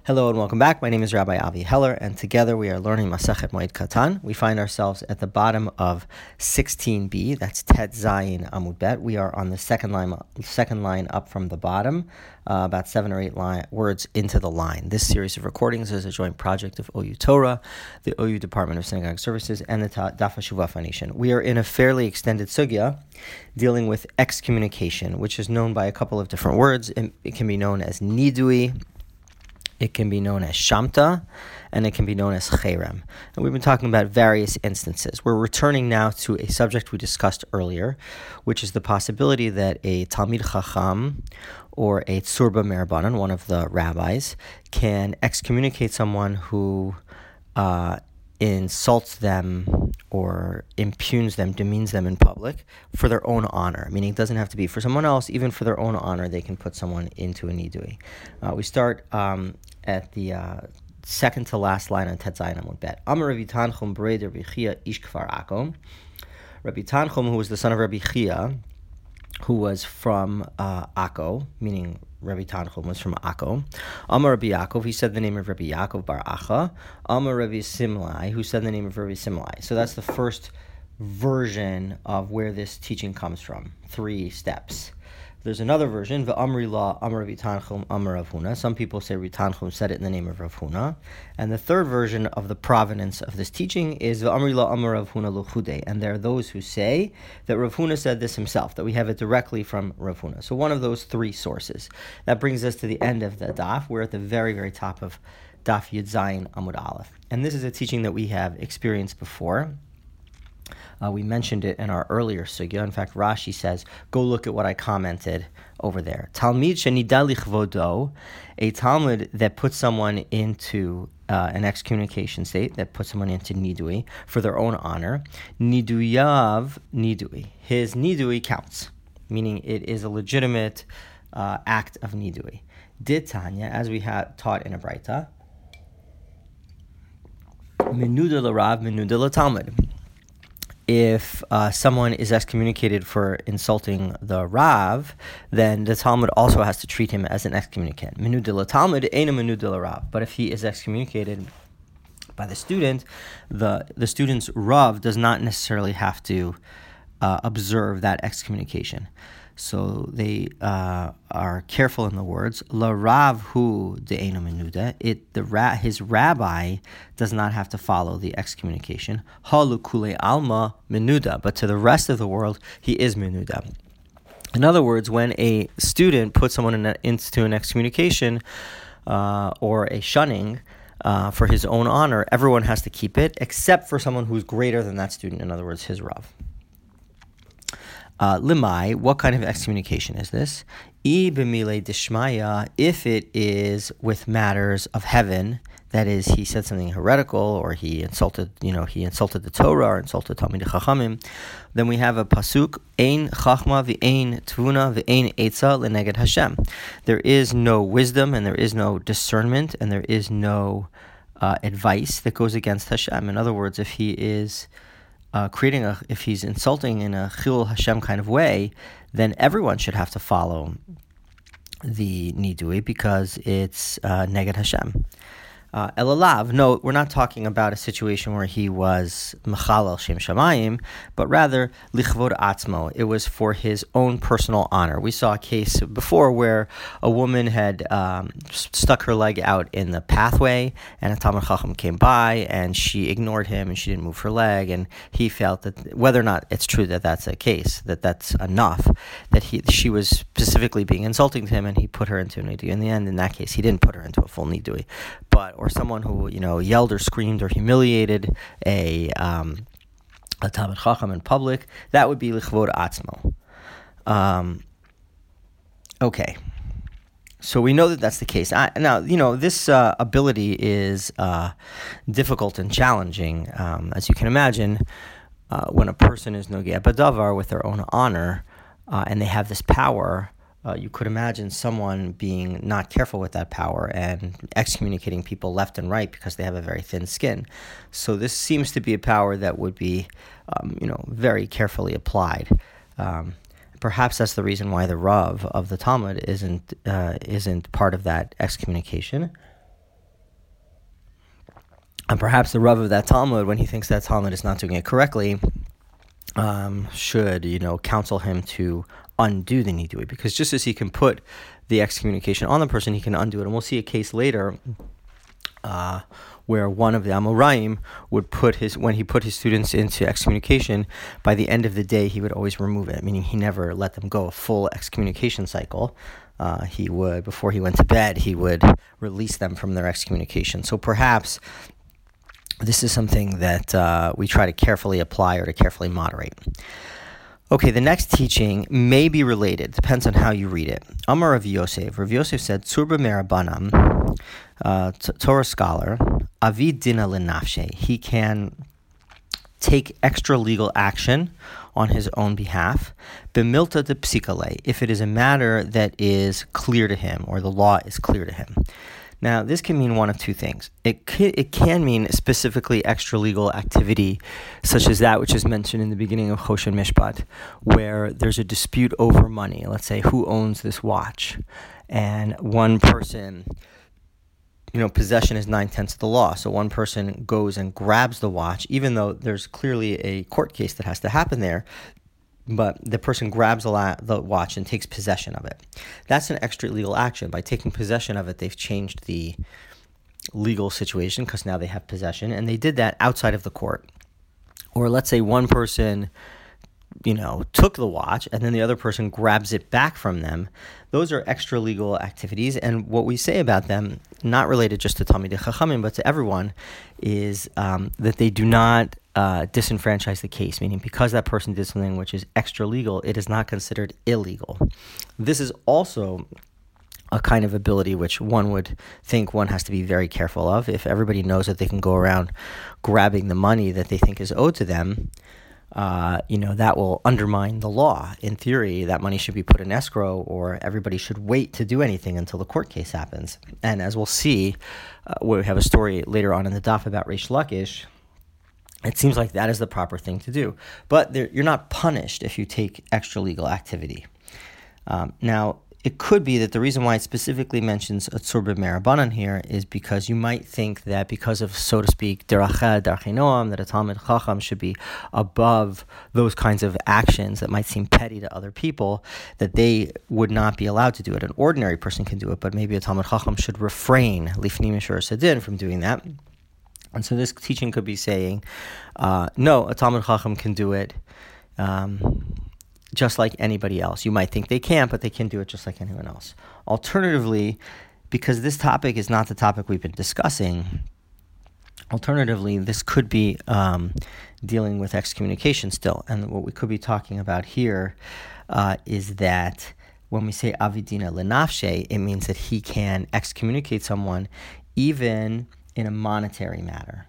Hello and welcome back. My name is Rabbi Avi Heller, and together we are learning Masechet Moed Katan. We find ourselves at the bottom of 16b. That's Tet Zayin Amud Bet. We are on the second line up from the bottom, about 7 or 8 words into the line. This series of recordings is a joint project of OU Torah, the OU Department of Synagogue Services, and the Daf HaShuvah Foundation. We are in a fairly extended sugya dealing with excommunication, which is known by a couple of different words. It can be known as nidui, it can be known as shamta, and it can be known as cherem. And we've been talking about various instances. We're returning now to a subject we discussed earlier, which is the possibility that a Talmid Chacham or a Tzurba Merabanan, one of the rabbis, can excommunicate someone who insults them or impugns them, demeans them in public for their own honor. Meaning it doesn't have to be for someone else, even for their own honor, they can put someone into a nidui. We start at the second to last line on Tet Zayin Amud Bet. Amar Rabbi Tanchum B'rei Rabbi Chia Ish Kfar Akko. Rabbi Tanchum, who was the son of Rabbi Chia, who was from Akko, meaning Rabbi Tanchum was from Akko. Amar Rabbi Yaakov, he said the name of Rabbi Yaakov Bar Acha. Amar Rabbi Simlai, who said the name of Rabbi Simlai. So that's the first version of where this teaching comes from. 3 steps. There's another version, V'amri la Amar Rabbi Tanchum Amar Rav Huna. Some people say Rabbi Tanchum said it in the name of Rav Huna. And the third version of the provenance of this teaching is V'amri la Amar Rav Huna luchude. And there are those who say that Rav Huna said this himself, that we have it directly from Rav Huna. So one of those 3 sources. That brings us to the end of the daf. We're at the very, very top of Daf Yud Zayin Amud Aleph. And this is a teaching that we have experienced before. We mentioned it in our earlier sugya. In fact, Rashi says, go look at what I commented over there. Talmid shenida lichvodo, a Talmud that puts someone into an excommunication state, that puts someone into nidui for their own honor. Niduyav nidui. His nidui counts, meaning it is a legitimate act of nidui. Ditanya, as we had taught in a Braita, menuda l'rav, menuda l'talmud. If someone is excommunicated for insulting the Rav, then the Talmud also has to treat him as an excommunicant. Menu de la Talmud, aina menu de la Rav. But if he is excommunicated by the student, the student's Rav does not necessarily have to observe that excommunication. So they are careful in the words. La Rav hu de'ena menuda. His rabbi does not have to follow the excommunication. Ha l'kulei alma menuda. But to the rest of the world, he is menuda. In other words, when a student puts someone into an excommunication or a shunning for his own honor, everyone has to keep it, except for someone who's greater than that student. In other words, his Rav. Limai, what kind of excommunication is this? I b'milei dishmaya, if it is with matters of heaven, that is, he said something heretical, or he insulted the Torah, or insulted Talmidei Chachamim, then we have a pasuk, ein chachma v'ein tvuna v'ein etza leneged Hashem. There is no wisdom, and there is no discernment, and there is no advice that goes against Hashem. In other words, if he is if he's insulting in a Chilul Hashem kind of way, then everyone should have to follow the nidui because it's neged Hashem. Elalav, no, we're not talking about a situation where he was Mechalel Shem Shamayim, but rather Lichvod Atzmo. It was for his own personal honor. We saw a case before where a woman had stuck her leg out in the pathway, and a Talmid Chacham came by, and she ignored him, and she didn't move her leg, and he felt that whether or not it's true that that's a case, that that's enough, that she was specifically being insulting to him, and he put her into a nidui. In the end, in that case, he didn't put her into a full nidui. Or someone who yelled or screamed or humiliated a Talmid Chacham in public, that would be lichvod atzmo. Okay, so we know that that's the case. Now this ability is difficult and challenging, as you can imagine. When a person is nogea b'davar with their own honor, and they have this power. You could imagine someone being not careful with that power and excommunicating people left and right because they have a very thin skin. So this seems to be a power that would be, very carefully applied. Perhaps that's the reason why the Rav of the Talmud isn't part of that excommunication. And perhaps the Rav of that Talmud, when he thinks that Talmud is not doing it correctly, should, counsel him to undo the nidui, because just as he can put the excommunication on the person, he can undo it. And we'll see a case later where one of the Amoraim would when he put his students into excommunication, by the end of the day, he would always remove it, meaning he never let them go a full excommunication cycle. He would, before he went to bed, he would release them from their excommunication. So perhaps this is something that we try to carefully apply or to carefully moderate. Okay, the next teaching may be related. Depends on how you read it. Amar Rav Yosef. Rav Yosef said, Tzurba Merabanam, Torah scholar, Avid Dina Lenafshe. He can take extra legal action on his own behalf, B'milta de psikale, if it is a matter that is clear to him, or the law is clear to him. Now, this can mean one of two things. It can mean specifically extra legal activity, such as that which is mentioned in the beginning of Choshen Mishpat, where there's a dispute over money. Let's say, who owns this watch? And one person, possession is 9/10 of the law. So one person goes and grabs the watch, even though there's clearly a court case that has to happen there. But the person grabs the watch and takes possession of it. That's an extra legal action. By taking possession of it, they've changed the legal situation because now they have possession, and they did that outside of the court. Or let's say one person, took the watch, and then the other person grabs it back from them. Those are extra legal activities, and what we say about them, not related just to Talmidei Chachamim, but to everyone, is that they do not disenfranchise the case, meaning because that person did something which is extra legal, it is not considered illegal. This is also a kind of ability which one would think one has to be very careful of. If everybody knows that they can go around grabbing the money that they think is owed to them, that will undermine the law. In theory, that money should be put in escrow, or everybody should wait to do anything until the court case happens. And as we'll see, we have a story later on in the daf about Reish Lakish. It seems like that is the proper thing to do. But you're not punished if you take extra legal activity. Now, it could be that the reason why it specifically mentions a tzur b'merabanan here is because you might think that because of, so to speak, derachah darchei noam, that a Talmid Chacham should be above those kinds of actions that might seem petty to other people, that they would not be allowed to do it. An ordinary person can do it, but maybe a Talmid Chacham should refrain, lifnei mishur sadin, from doing that. And so this teaching could be saying, no, a Talmid Chacham can do it just like anybody else. You might think they can't, but they can do it just like anyone else. Alternatively, because this topic is not the topic we've been discussing, this could be dealing with excommunication still. And what we could be talking about here is that when we say avidina lenafshe, it means that he can excommunicate someone even in a monetary matter.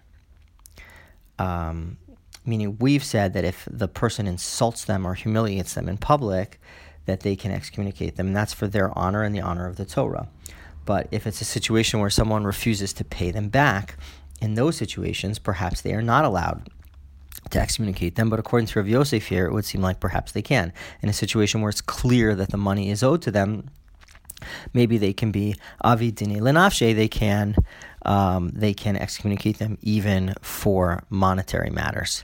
Meaning we've said that if the person insults them or humiliates them in public, that they can excommunicate them. And that's for their honor and the honor of the Torah. But if it's a situation where someone refuses to pay them back, in those situations, perhaps they are not allowed to excommunicate them. But according to Rav Yosef here, it would seem like perhaps they can. In a situation where it's clear that the money is owed to them, maybe they can be avid dini lenafshe. They can excommunicate them even for monetary matters.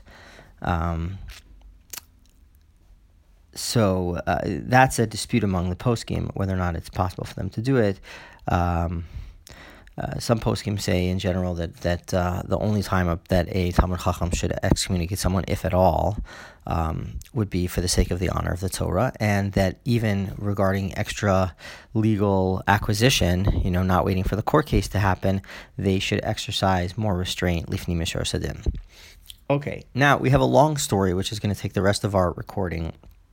So that's a dispute among the poskim whether or not it's possible for them to do it. Some poskim say in general that the only time that a Talmid Chacham should excommunicate someone, if at all, would be for the sake of the honor of the Torah, and that even regarding extra legal acquisition, not waiting for the court case to happen, they should exercise more restraint, lifnei mishur sadin. Okay, now we have a long story which is going to take the rest of our recording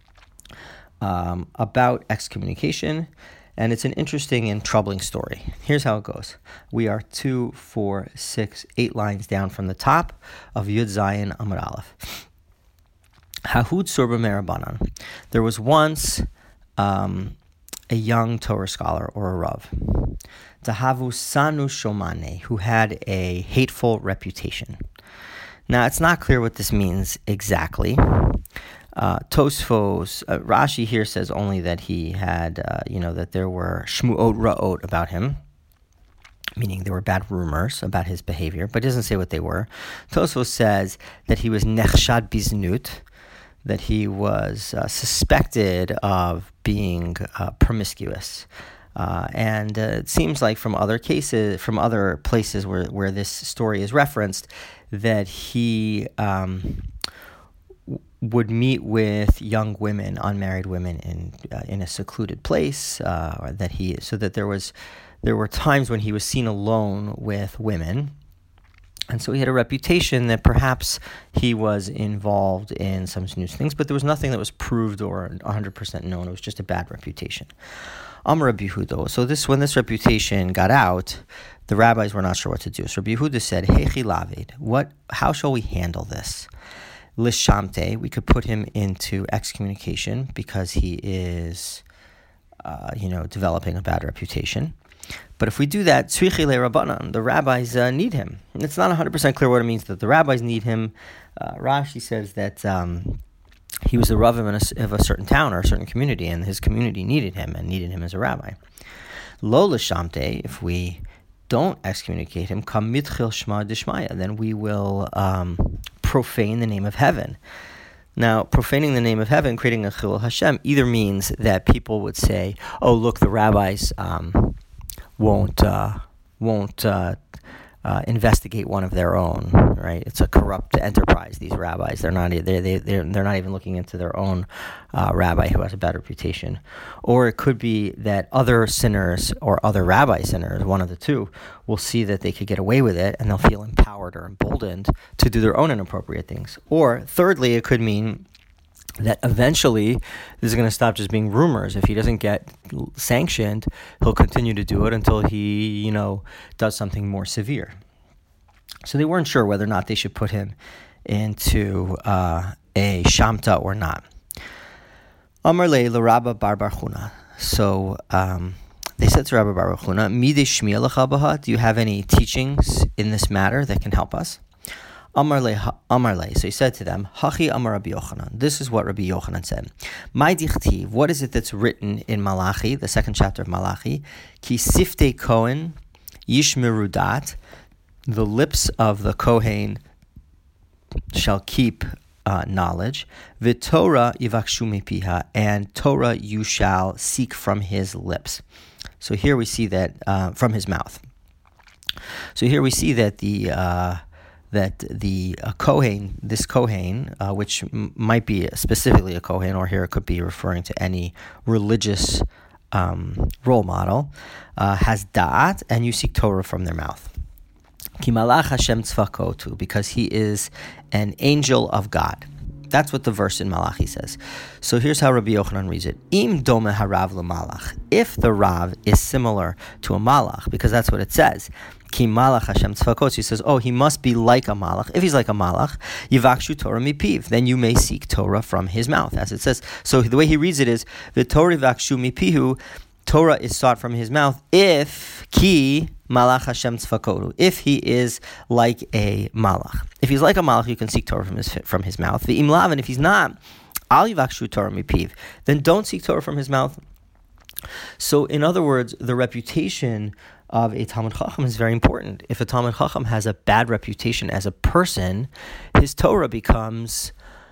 about excommunication. And it's an interesting and troubling story. Here's how it goes. We are 2, 4, 6, 8 lines down from the top of Yud Zayin Amud Aleph. Hahud Sorba Merabanan. There was once a young Torah scholar or a Rav, Tahavu Sanu Shomane, who had a hateful reputation. Now, it's not clear what this means exactly. Tosfos, Rashi here says only that he had, that there were shmuot ra'ot about him. meaning there were bad rumors about his behavior, but it doesn't say what they were. Tosfos says that he was nechshad biznut, that he was suspected of being promiscuous. And it seems like from other cases, from other places where this story is referenced, that he would meet with young women, unmarried women, in a secluded place. There were times when he was seen alone with women. And so he had a reputation that perhaps he was involved in some snooze things, but there was nothing that was proved or 100% known. It was just a bad reputation. Amar Rabbi Yehuda. So when this reputation got out, the rabbis were not sure what to do. So Rabbi Yehuda said, Hechi Lavid, how shall we handle this? Lishamte, we could put him into excommunication because he is, developing a bad reputation. But if we do that, tzrichi le'Rabbanan, the rabbis need him. And it's not 100% clear what it means that the rabbis need him. Rashi says that he was the rav of a certain town or a certain community, and his community needed him as a rabbi. Lo l'shamte, if we don't excommunicate him, kam mitchil shma dishmaya, then we will profane the name of heaven. Now, profaning the name of heaven, creating a chilul Hashem, either means that people would say, "Oh, look, the rabbis won't investigate one of their own." Right? It's a corrupt enterprise. These rabbis, they're not even looking into their own rabbi who has a bad reputation. Or it could be that other sinners or other rabbi sinners, one of the two, will see that they could get away with it, and they'll feel empowered or emboldened to do their own inappropriate things. Or thirdly, it could mean that eventually this is going to stop just being rumors. If he doesn't get sanctioned, he'll continue to do it until he, does something more severe. So they weren't sure whether or not they should put him into a shamta or not. Amar le l'Rabba bar bar Chuna. So they said to Rabbi bar Chuna, Midei shmiya lecha baha, do you have any teachings in this matter that can help us? Amar le. So he said to them, Hachi Amar Rabbi Yochanan. This is what Rabbi Yochanan said. My dichtiv, what is it that's written in Malachi, the second chapter of Malachi? Ki siftei Kohen yishmeru dat, the lips of the Kohen shall keep knowledge. V'Torah yivakshu mipiha, and Torah you shall seek from his lips. So here we see that from his mouth. So here we see that the Kohen, this Kohen, which might be specifically a Kohen, or here it could be referring to any religious role model, has da'at, and you seek Torah from their mouth. Ki malach Hashem tzvakotu, because he is an angel of God. That's what the verse in Malachi says. So here's how Rabbi Yochanan reads it. Im dome harav l'malach. If the Rav is similar to a malach, because that's what it says. Ki malach Hashem tzvakot. He says, he must be like a malach. If he's like a malach, yivakshu Torah mipiv. Then you may seek Torah from his mouth, as it says. So the way he reads it is, v'Torah yivakshu mipihu. Torah is sought from his mouth if ki malach Hashem tzvakotu, if he is like a malach. If he's like a malach, you can seek Torah from his mouth. V'im lav, and if he's not, al yivakshu Torah mipiv, then don't seek Torah from his mouth. So in other words, the reputation of a Talmid Chacham is very important. If a Talmid Chacham has a bad reputation as a person, his Torah becomes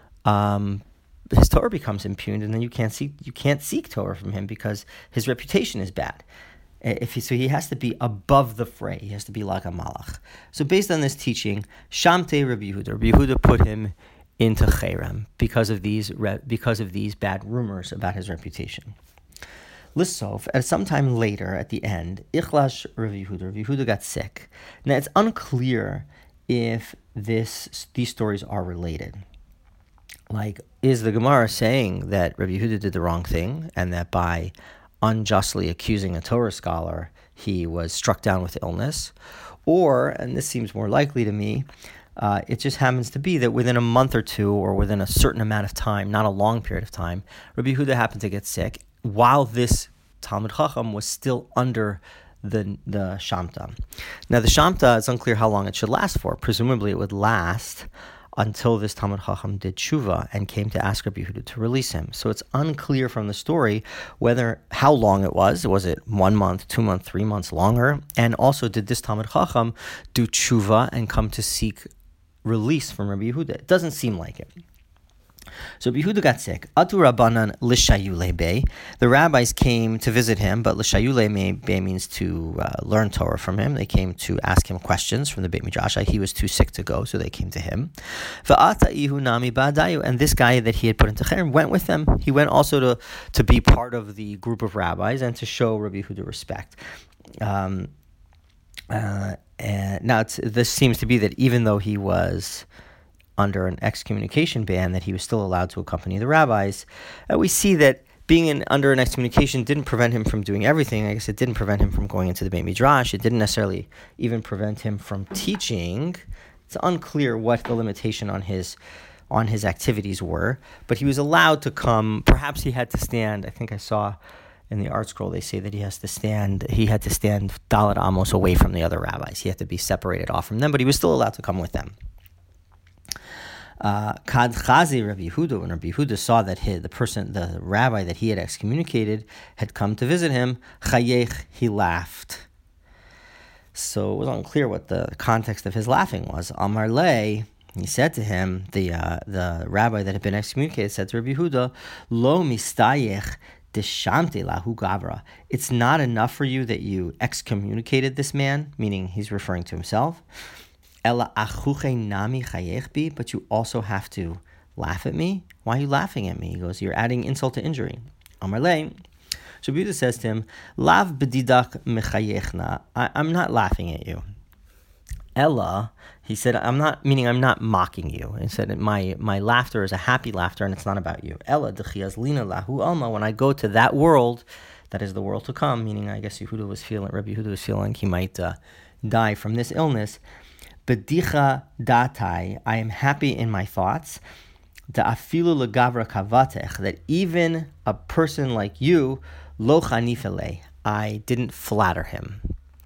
impugned, and then you can't seek Torah from him because his reputation is bad. So he has to be above the fray. He has to be like a malach. So based on this teaching, Shamte Rabbi Yehuda put him into Cherem because of these bad rumors about his reputation. Lissof, at some time later, at the end, Ichlash Rabbi Yehuda got sick. Now it's unclear if these stories are related. Like, is the Gemara saying that Rabbi Yehuda did the wrong thing and that by unjustly accusing a Torah scholar, he was struck down with illness? Or, and this seems more likely to me, it just happens to be that within a month or two, or within a certain amount of time, not a long period of time, Rabbi Yehuda happened to get sick while this Talmid Chacham was still under the Shamta. Now, the Shamta, it's unclear how long it should last for. Presumably, it would last until this Talmid Chacham did tshuva and came to ask Rabbi Yehuda to release him. So it's unclear from the story how long it was. Was it 1 month, 2 months, 3 months longer? And also, did this Talmid Chacham do tshuva and come to seek release from Rabbi Yehuda? It doesn't seem like it. So Rabbi Yehuda got sick. Atu Rabbanan l'shayule bey. The rabbis came to visit him, but l'shayule bey means to learn Torah from him. They came to ask him questions from the Beit Midrash. He was too sick to go, so they came to him. V'ata ihu nami ba'adayu. And this guy that he had put into cherem went with them. He went also to be part of the group of rabbis and to show Rabbi Yehuda respect. And now this seems to be that even though he was under an excommunication ban, that he was still allowed to accompany the rabbis. We see that being under an excommunication didn't prevent him from doing everything. I guess it didn't prevent him from going into the Beit Midrash. It didn't necessarily even prevent him from teaching. It's unclear what the limitation on his activities were, but he was allowed to come. Perhaps he had to stand. I think I saw in the Art Scroll they say that he had to stand Dalet Amos away from the other rabbis. He had to be separated off from them, but he was still allowed to come with them. Kad Chazi Rabbi Yehuda, when Rabbi Yehuda saw that the rabbi that he had excommunicated had come to visit him, Chayech, he laughed. So it was unclear what the context of his laughing was. Amar Le, he said to him, the rabbi that had been excommunicated said to Rabbi Yehuda, Lo mistayech deshamte lahu gavra. It's not enough for you that you excommunicated this man, meaning he's referring to himself. Ela achuche nami chayech bi, but you also have to laugh at me. Why are you laughing at me? He goes, you're adding insult to injury. Amar le. So Yehuda says to him, Lav b'didak mechayechna. I'm not laughing at you. Ella, he said, I'm not mocking you. He said, my laughter is a happy laughter, and it's not about you. Ella dechiaz lina lahu alma. When I go to that world, that is the world to come. Meaning, I guess Rabbi Yehuda was feeling he might die from this illness. B'dicha datai, I am happy in my thoughts. Da'afilu legavra kavatech, that even a person like you, lo chanifele, I didn't flatter him.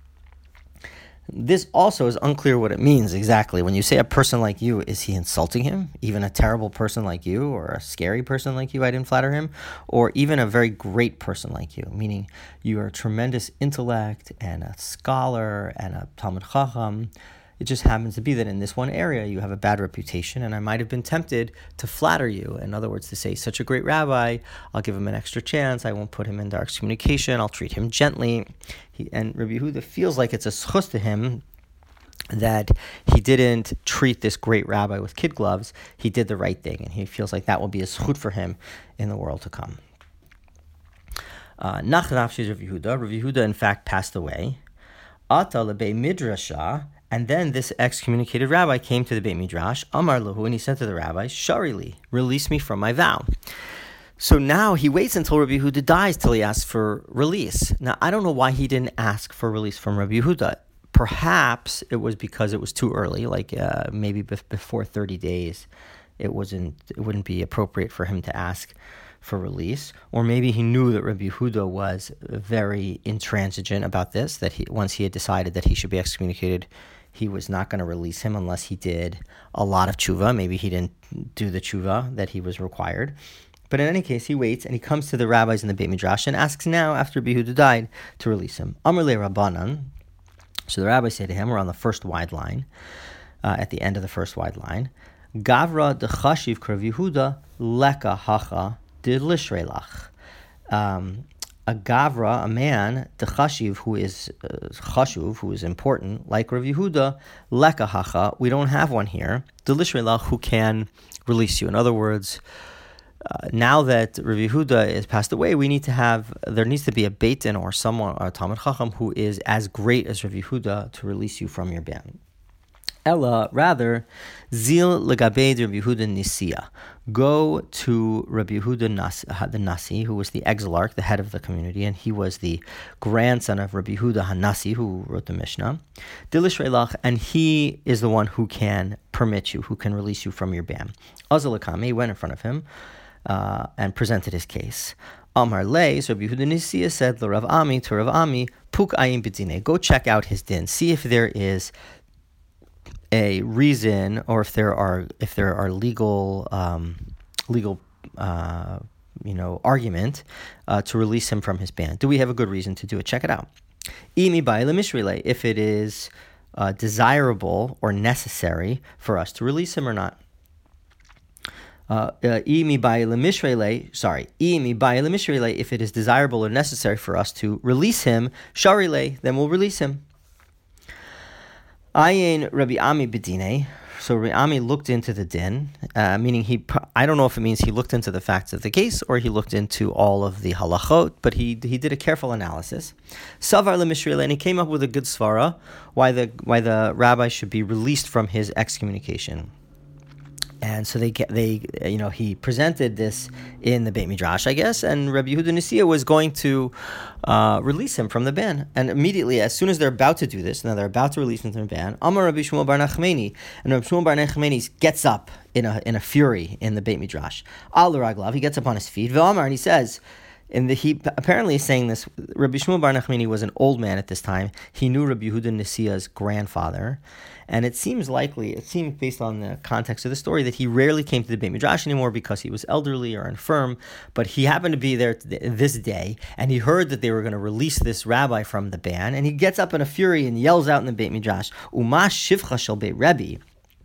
This also is unclear what it means exactly. When you say a person like you, is he insulting him? Even a terrible person like you, or a scary person like you, I didn't flatter him? Or even a very great person like you, meaning you are a tremendous intellect and a scholar and a Talmid Chacham. It just happens to be that in this one area you have a bad reputation, and I might have been tempted to flatter you. In other words, to say, such a great rabbi, I'll give him an extra chance, I won't put him into excommunication, I'll treat him gently. And Rabbi Yehuda feels like it's a schus to him that he didn't treat this great rabbi with kid gloves. He did the right thing, and he feels like that will be a schut for him in the world to come. Nach nafshes Rabbi Yehuda. Rabbi Yehuda, in fact, passed away. Ata lebei midrasha. And then this excommunicated rabbi came to the Beit Midrash, Amar Lahu, and he said to the rabbi, Sharili, release me from my vow. So now he waits until Rabbi Yehuda dies till he asks for release. Now, I don't know why he didn't ask for release from Rabbi Yehuda. Perhaps it was because it was too early, like maybe before 30 days, it wouldn't be appropriate for him to ask for release. Or maybe he knew that Rabbi Yehuda was very intransigent about this, that once he had decided that he should be excommunicated, he was not going to release him unless he did a lot of tshuva. Maybe he didn't do the tshuva that he was required. But in any case, he waits and he comes to the rabbis in the Beit Midrash and asks now, after Rabbi Yehuda died, to release him. Amar le Rabbanan. So the rabbis say to him, we're on the first wide line, at the end of the first wide line, Gavra de chashiv Rabbi Yehuda leka hacha de lishrelach. A gavra, a man, the chashiv, who is chashuv, who is important, like Rav Yehuda, leka hacha, we don't have one here, the lishrelach, who can release you. In other words, now that Rav Yehuda is passed away, there needs to be a Beit Din or someone, or a Talmid Chacham, who is as great as Rav Yehuda to release you from your ban. Ella, rather, zil legabed Rabbi Yehuda Nisiya. Go to Rabbi Yehuda the Nasi, who was the exilarch, the head of the community, and he was the grandson of Rabbi Yehuda HaNasi, who wrote the Mishnah. Dilishrelach, and he is the one who can permit you, who can release you from your ban. Azalakami went in front of him and presented his case. Amar Le, so Rabbi Yehuda Nisiya said, L'Rav Ami, to Rav Ami, Puk Ayin B'dine, go check out his din, see if there is a reason, or if there are legal argument to release him from his ban. Do we have a good reason to do it? Check it out. If it is desirable or necessary for us to release him or not. If it is desirable or necessary for us to release him, sharile, then we'll release him. Ayin Rabbi Ami Bedine. So Rabbi Ami looked into the din, meaning I don't know if it means he looked into the facts of the case or he looked into all of the halachot, but he did a careful analysis. Savar lemishrila, and he came up with a good svara why the rabbi should be released from his excommunication. And so he presented this in the Beit Midrash, I guess, and Rabbi Yehuda Nasiya was going to release him from the ban. And immediately, as soon as they're about to do this, now they're about to release him from the ban, Amar Rabbi Shmuel bar Nachmani, and Rabbi Shmuel bar Nachmani gets up in a fury in the Beit Midrash. Al Raglav, he gets up on his feet, Ve'amar, and he says, he apparently is saying this. Rabbi Shmuel bar Nachmani was an old man at this time. He knew Rabbi Yehuda Nasiya's grandfather, and it seems based on the context of the story, that he rarely came to the Beit Midrash anymore because he was elderly or infirm. But he happened to be there this day, and he heard that they were going to release this rabbi from the ban, and he gets up in a fury and yells out in the Beit Midrash, "Uma shivcha shel Beit Rebbe."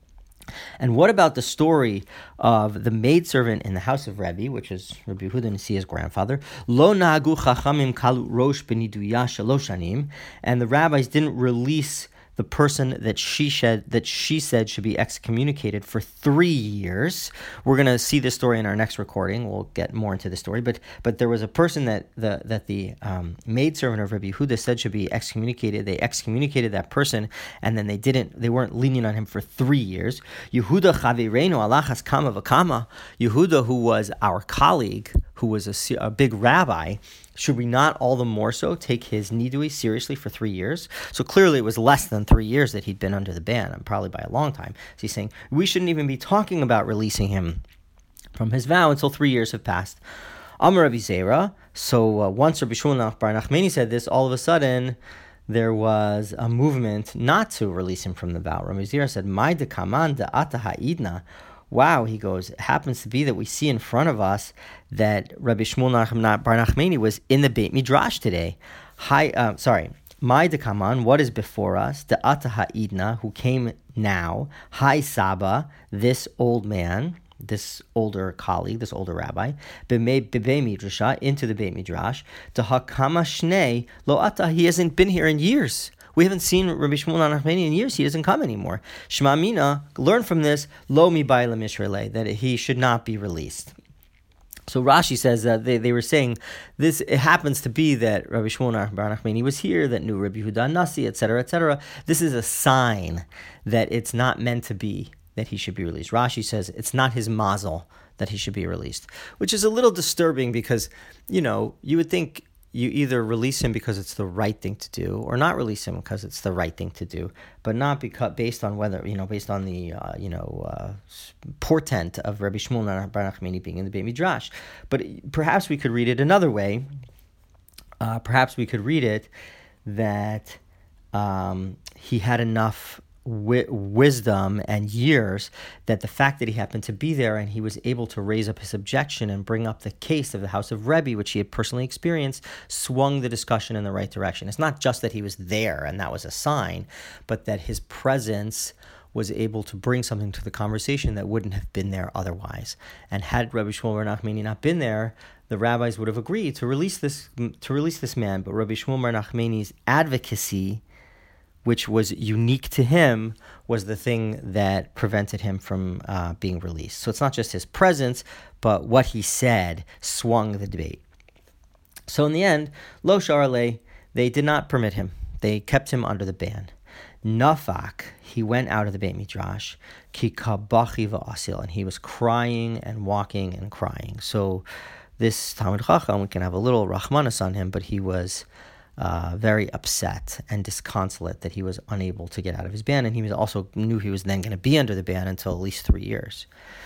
And what about the story of the maidservant in the house of Rebbe, which is Rabbi Yehuda Nasiya's grandfather? Lo nagu chachamim kalu rosh b'niduya shalosh shanim, and the rabbis didn't release the person that she said should be excommunicated for 3 years. We're going to see this story in our next recording. We'll get more into the story. But there was a person that the maidservant of Rabbi Yehuda said should be excommunicated. They excommunicated that person, and then they weren't lenient on him for 3 years. Yehuda chavireinu alachas kama v'kama. Yehuda, who was our colleague, who was a big rabbi, should we not all the more so take his nidui seriously for 3 years? So clearly it was less than 3 years that he'd been under the ban, and probably by a long time. So he's saying we shouldn't even be talking about releasing him from his vow until 3 years have passed. Amar Rabbi Zera. So once Rabbi Shmuel bar Nachmani said this, all of a sudden there was a movement not to release him from the vow. Rabbi Zera said, "Mai de kaman de ata ha'idna." Wow, he goes, it happens to be that we see in front of us that Rabbi Shmuel bar Nachmani was in the Beit Midrash today. Mai de kaman, what is before us? The ata ha'idna, who came now. Hai Saba, this old man, this older colleague, this older rabbi, b'bei midrasha, into the Beit Midrash. The hakama shnei lo ata, he hasn't been here in years. We haven't seen Rabbi Shmuel Nachmani in years. He doesn't come anymore. Shema Mina, learn from this, lo mi ba'ila mishrele, that he should not be released. So Rashi says that they were saying this. It happens to be that Rabbi Shmuel bar Nachmani was here, that knew Rabbi Yehuda Nasi, etc., etc. This is a sign that it's not meant to be that he should be released. Rashi says it's not his mazel that he should be released, which is a little disturbing because, you would think you either release him because it's the right thing to do, or not release him because it's the right thing to do, but not based on the portent of Rabbi Shmuel bar Nachmani being in the Beit Midrash. But perhaps we could read it another way. Perhaps we could read it that he had enough wisdom and years that the fact that he happened to be there and he was able to raise up his objection and bring up the case of the house of Rebbe, which he had personally experienced, swung the discussion in the right direction. It's not just that he was there and that was a sign, but that his presence was able to bring something to the conversation that wouldn't have been there otherwise. And had Rabbi Shmuel bar Nachmani not been there, the rabbis would have agreed to release this man. But Rabbi Shmuel bar Nachmani's advocacy, which was unique to him, was the thing that prevented him from being released. So it's not just his presence, but what he said swung the debate. So in the end, Lo Sharale, they did not permit him. They kept him under the ban. Nafak, he went out of the Beit Midrash, ki kabachi va'asil, and he was crying and walking and crying. So this Talmid Chacham, we can have a little Rachmanis on him, but he was very upset and disconsolate that he was unable to get out of his ban, and he also knew he was then going to be under the ban until at least 3 years.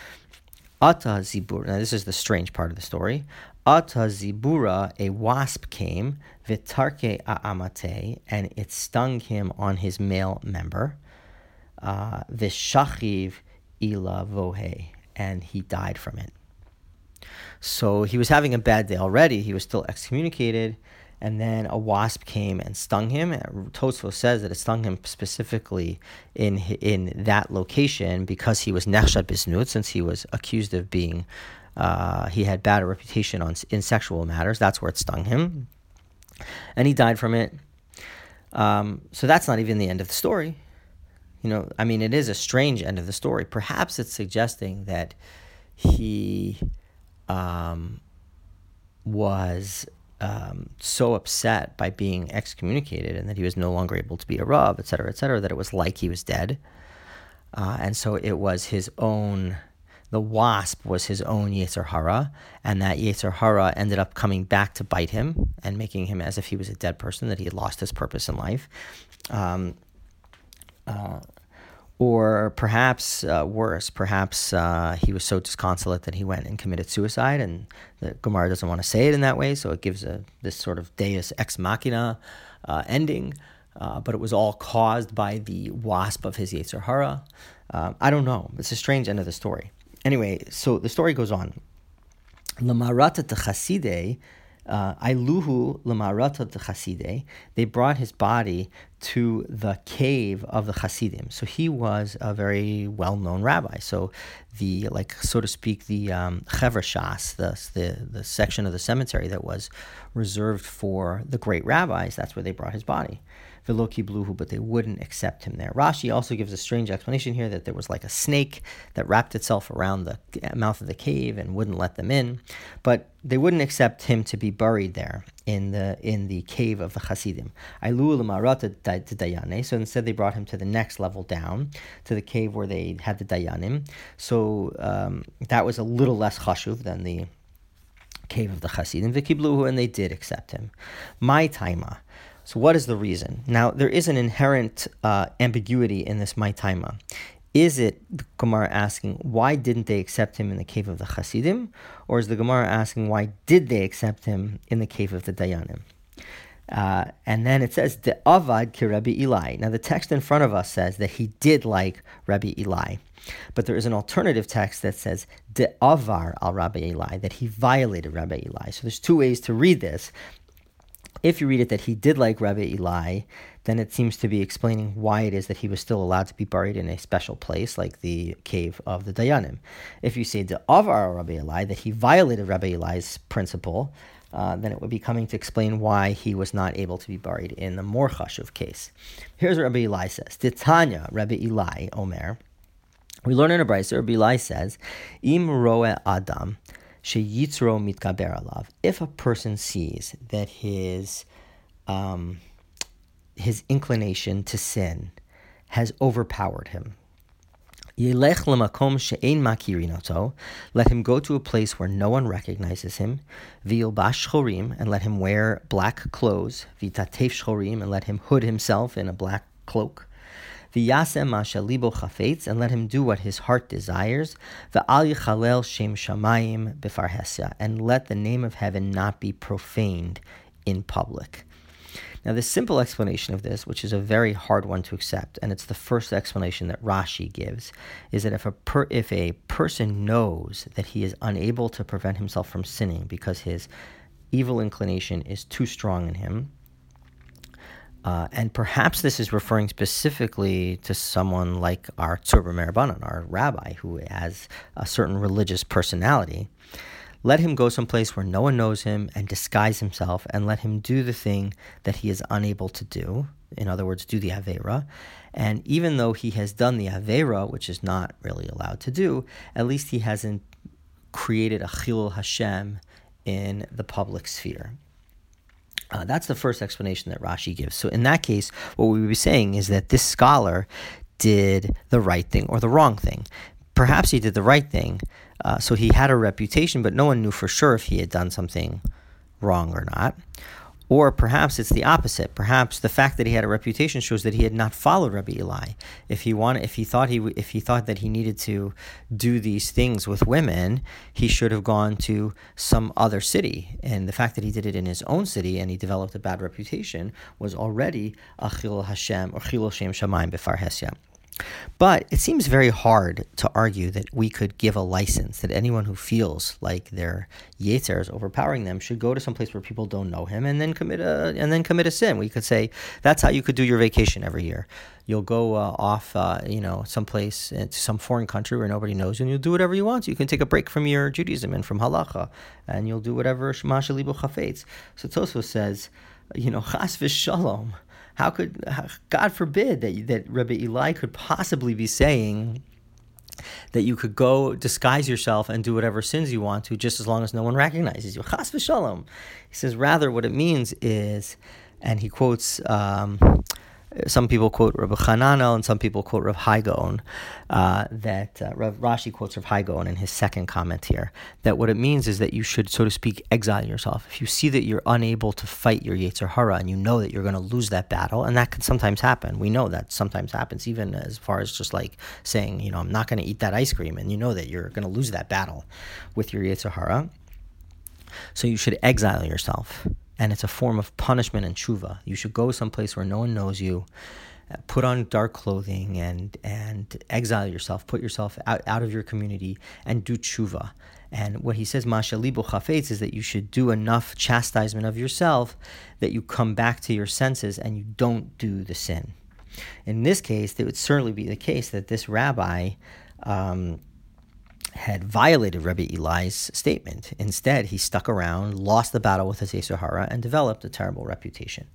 Ata Zibura, now this is the strange part of the story. Ata Zibura, a wasp came, vitarke a'amate, and it stung him on his male member. Vishachiv ila vohe, and he died from it. So he was having a bad day already. He was still excommunicated, and then a wasp came and stung him. Tosfos says that it stung him specifically in that location because he was nechshad bisnut, since he was accused of being, he had bad reputation in sexual matters. That's where it stung him, and he died from it. So that's not even the end of the story. It is a strange end of the story. Perhaps it's suggesting that he was so upset by being excommunicated and that he was no longer able to be a Rav, et cetera, that it was like he was dead. And so it was the wasp was his own Yetzer Hara, and that Yetzer Hara ended up coming back to bite him and making him as if he was a dead person, that he had lost his purpose in life. Or perhaps worse, perhaps he was so disconsolate that he went and committed suicide, and the Gemara doesn't want to say it in that way, so it gives this sort of deus ex machina ending, but it was all caused by the wasp of his Yetzer Hara. I don't know. It's a strange end of the story. Anyway, so the story goes on. L'marata t'chasidei, Ailuhu l'marata t'chasidei. They brought his body to the cave of the Hasidim. So he was a very well-known rabbi. So the Chevra Shas, the section of the cemetery that was reserved for the great rabbis, that's where they brought his body. Velo kibluhu, but they wouldn't accept him there. Rashi also gives a strange explanation here that there was like a snake that wrapped itself around the mouth of the cave and wouldn't let them in. But they wouldn't accept him to be buried there in the cave of the Hasidim. Ailu l'marata dayane. So instead they brought him to the next level down, to the cave where they had the dayanim. So that was a little less chashuv than the cave of the Hasidim. V'kibluhu, and they did accept him. My taima. So what is the reason? Now, there is an inherent ambiguity in this my taima. Is it the Gemara asking, why didn't they accept him in the cave of the Hasidim? Or is the Gemara asking, why did they accept him in the cave of the Dayanim? And then it says, De avad ki Rabbi Eli. Now, the text in front of us says that he did like Rabbi Eli. But there is an alternative text that says, De avar al Rabbi Eli, that he violated Rabbi Eli. So there's two ways to read this. If you read it that he did like Rabbi Eli, then it seems to be explaining why it is that he was still allowed to be buried in a special place, like the cave of the Dayanim. If you say the Avar Rabbi Eli, that he violated Rabbi Eli's principle, then it would be coming to explain why he was not able to be buried in the more chashuv case. Here's what Rabbi Eli says. Titanya, Rabbi Eli, Omer. We learn in a brayso, Rabbi Eli says, Im roe Adam, sheyitzro mitgaber alav. If a person sees that his inclination to sin has overpowered him, Yelech lemakom she'ein makirin oto. Let him go to a place where no one recognizes him. V'yilbash shorim, and let him wear black clothes. V'tatef shorim, and let him hood himself in a black cloak. V'yasem masha libo chafetz, and let him do what his heart desires. V'al yichalel shem shamayim b'farhesya, and let the name of heaven not be profaned in public. Now, the simple explanation of this, which is a very hard one to accept, and it's the first explanation that Rashi gives, is that if a person knows that he is unable to prevent himself from sinning because his evil inclination is too strong in him, and perhaps this is referring specifically to someone like our Tzur B'Merabanan, our rabbi, who has a certain religious personality, let him go someplace where no one knows him and disguise himself, and let him do the thing that he is unable to do. In other words, do the Aveira. And even though he has done the Aveira, which is not really allowed to do, at least he hasn't created a Chilul Hashem in the public sphere. That's the first explanation that Rashi gives. So in that case, what we would be saying is that this scholar did the right thing or the wrong thing. Perhaps he did the right thing, so he had a reputation, but no one knew for sure if he had done something wrong or not. Or perhaps it's the opposite. Perhaps the fact that he had a reputation shows that he had not followed Rabbi Eli. If he thought that he needed to do these things with women, he should have gone to some other city. And the fact that he did it in his own city and he developed a bad reputation was already a Chilul Hashem or Chilul Shem Shamayim B'Farhesya. But it seems very hard to argue that we could give a license that anyone who feels like their yetzer is overpowering them should go to some place where people don't know him and then commit a sin. We could say that's how you could do your vacation every year. You'll go off, someplace to some foreign country where nobody knows you, and you'll do whatever you want. You can take a break from your Judaism and from halacha, and you'll do whatever Shema Shalibu Chafetz. So Tosfos says, chas v'shalom. How could, God forbid, that Rabbi Eli could possibly be saying that you could go disguise yourself and do whatever sins you want to, just as long as no one recognizes you. Chas v'shalom. He says, rather, what it means is, and he quotes, some people quote Rabbi Hananel and some people quote Rav Hai Gaon, that Rashi quotes Rav Hai Gaon in his second comment here, that what it means is that you should, so to speak, exile yourself. If you see that you're unable to fight your Yetzer Hara and you know that you're going to lose that battle, and that can sometimes happen. We know that sometimes happens, even as far as just like saying, I'm not going to eat that ice cream, and you know that you're going to lose that battle with your Yetzer Hara. So you should exile yourself. And it's a form of punishment and tshuva. You should go someplace where no one knows you, put on dark clothing, and exile yourself, put yourself out of your community, and do tshuva. And what he says, Masha libo chafetz, is that you should do enough chastisement of yourself that you come back to your senses and you don't do the sin. In this case, it would certainly be the case that this rabbi had violated Rabbi Eli's statement. Instead, he stuck around, lost the battle with his Yetzer Hara, and developed a terrible reputation.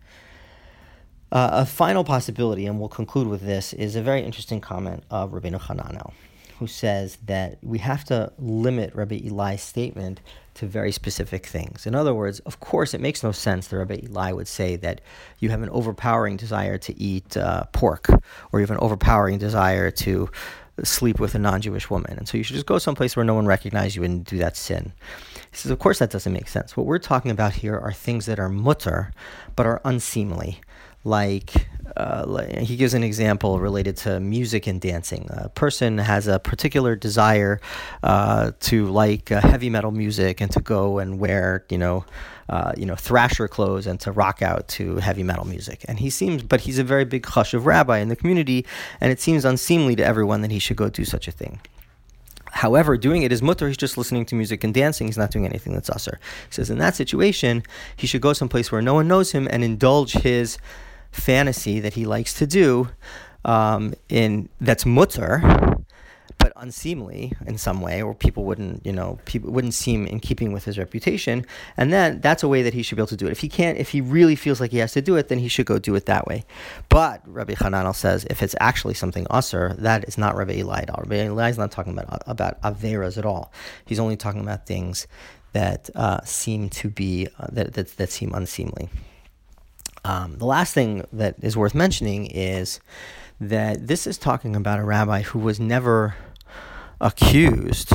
A final possibility, and we'll conclude with this, is a very interesting comment of Rabbeinu Hananel, who says that we have to limit Rabbi Eli's statement to very specific things. In other words, of course, it makes no sense that Rabbi Eli would say that you have an overpowering desire to eat pork, or you have an overpowering desire to sleep with a non-Jewish woman, and so you should just go someplace where no one recognizes you and do that sin. He says, of course that doesn't make sense. What we're talking about here are things that are mutter, but are unseemly. Like he gives an example related to music and dancing. A person has a particular desire to like heavy metal music and to go and wear, thrasher clothes and to rock out to heavy metal music. And he's a very big chashuv rabbi in the community, and it seems unseemly to everyone that he should go do such a thing. However, doing it is mutter. He's just listening to music and dancing. He's not doing anything that's usher. He says in that situation, he should go someplace where no one knows him and indulge his fantasy that he likes to do in that's mutter, but unseemly in some way, or people wouldn't seem in keeping with his reputation, and then that's a way that he should be able to do it. If he really feels like he has to do it, then he should go do it that way. But Rabbi Hananel says if it's actually something usher, that is not Rabbi Eli at all. Rabbi Eli is not talking about averas at all. He's only talking about things that seem to be that seem unseemly. The last thing that is worth mentioning is that this is talking about a rabbi who was never accused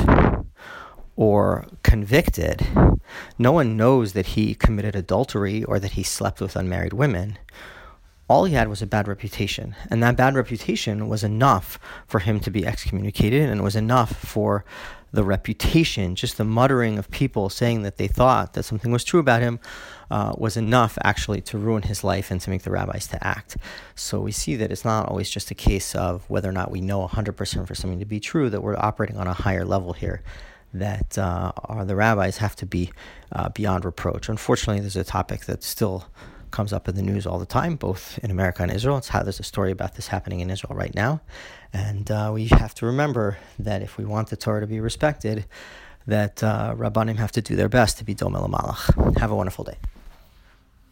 or convicted. No one knows that he committed adultery or that he slept with unmarried women. All he had was a bad reputation, and that bad reputation was enough for him to be excommunicated, and it was enough for the reputation, just the muttering of people saying that they thought that something was true about him, was enough actually to ruin his life and to make the rabbis to act. So we see that it's not always just a case of whether or not we know 100% for something to be true, that we're operating on a higher level here, that the rabbis have to be beyond reproach. Unfortunately, there's a topic that still comes up in the news all the time, both in America and Israel. There's a story about this happening in Israel right now. And we have to remember that if we want the Torah to be respected, that Rabbanim have to do their best to be Dom El Malach. Have a wonderful day.